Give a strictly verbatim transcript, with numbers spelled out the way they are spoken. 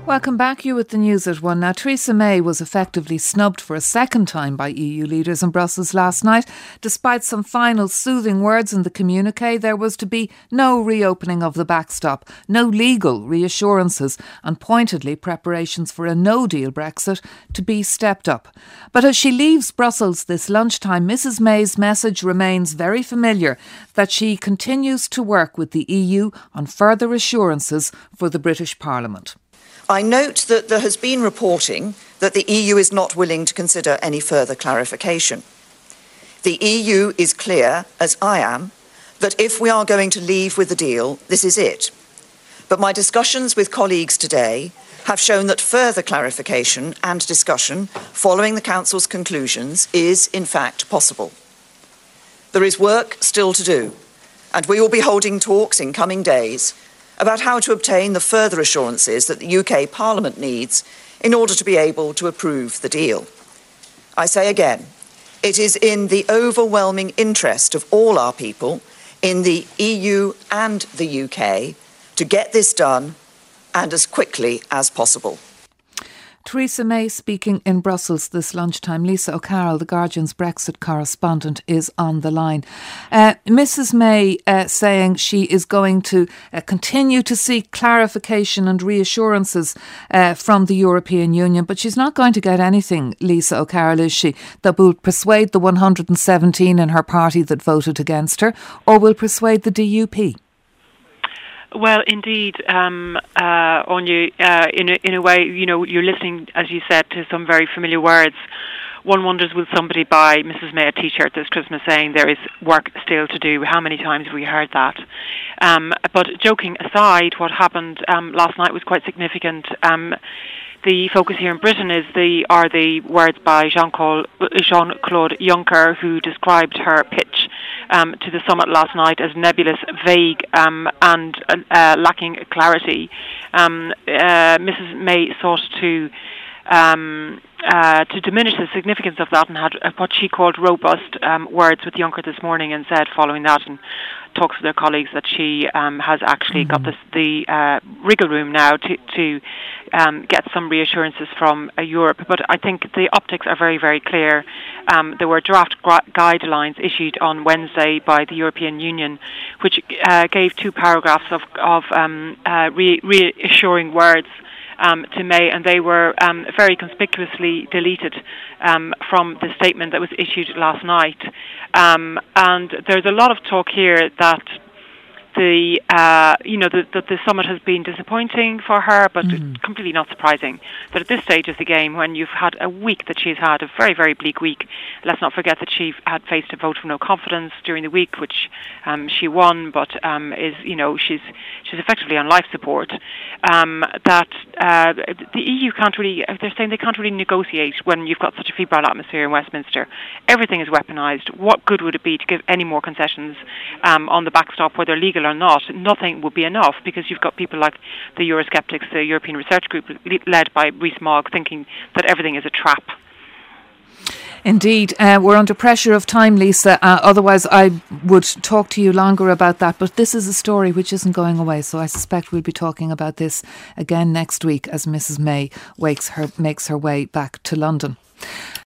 Welcome back. You with the news at one. Now, Theresa May was effectively snubbed for a second time by E U leaders in Brussels last night. Despite some final soothing words in the communiqué, there was to be no reopening of the backstop, no legal reassurances, and pointedly preparations for a no-deal Brexit to be stepped up. But as she leaves Brussels this lunchtime, Mrs May's message remains very familiar, that she continues to work with the E U on further assurances for the British Parliament. I note that there has been reporting that the E U is not willing to consider any further clarification. The E U is clear, as I am, that if we are going to leave with the deal, this is it. But my discussions with colleagues today have shown that further clarification and discussion following the Council's conclusions is, in fact, possible. There is work still to do, and we will be holding talks in coming days about how to obtain the further assurances that the U K Parliament needs in order to be able to approve the deal. I say again, it is in the overwhelming interest of all our people, in the E U and the U K, to get this done and as quickly as possible. Theresa May speaking in Brussels this lunchtime. Lisa O'Carroll, The Guardian's Brexit correspondent, is on the line. Uh, Mrs May uh, saying she is going to uh, continue to seek clarification and reassurances uh, from the European Union, but she's not going to get anything, Lisa O'Carroll, is she, that will persuade the one hundred seventeen in her party that voted against her, or will persuade the D U P? Well, indeed, um, uh, Anya, uh, in a, in a way, you know, you're listening, as you said, to some very familiar words. One wonders, will somebody buy Mrs May a T-shirt this Christmas saying there is work still to do? How many times have we heard that? Um, but joking aside, what happened um, last night was quite significant. Um, The focus here in Britain is the are the words by Jean-Claude, Jean-Claude Juncker, who described her pitch um, to the summit last night as nebulous, vague um, and uh, lacking clarity. Um, uh, Mrs May sought to um, uh, to diminish the significance of that and had what she called robust um, words with Juncker this morning, and said following that and talks with her colleagues that she um, has actually mm-hmm. got this, the uh, wriggle room now to, to um, get some reassurances from uh, Europe. But I think the optics are very, very clear. Um, there were draft gu- guidelines issued on Wednesday by the European Union, which uh, gave two paragraphs of, of um, uh, re- reassuring words Um, to May, and they were um, very conspicuously deleted um, from the statement that was issued last night. Um, and there's a lot of talk here that the uh, you know the, that the summit has been disappointing for her, but mm-hmm. completely not surprising. That at this stage of the game, when you've had a week that she's had, a very very bleak week. Let's not forget that she had faced a vote of no confidence during the week, which um, she won, but um, is you know she's she's effectively on life support. Um, that uh, the E U can't really, they're saying they can't really negotiate when you've got such a febrile atmosphere in Westminster. Everything is weaponised. What good would it be to give any more concessions um, on the backstop, whether legal or not? Nothing would be enough, because you've got people like the Eurosceptics, the European Research Group, led by Rees-Mogg, thinking that everything is a trap. Indeed, uh, we're under pressure of time, Lisa. Uh, otherwise, I would talk to you longer about that. But this is a story which isn't going away. So I suspect we'll be talking about this again next week as Mrs May wakes her, makes her way back to London.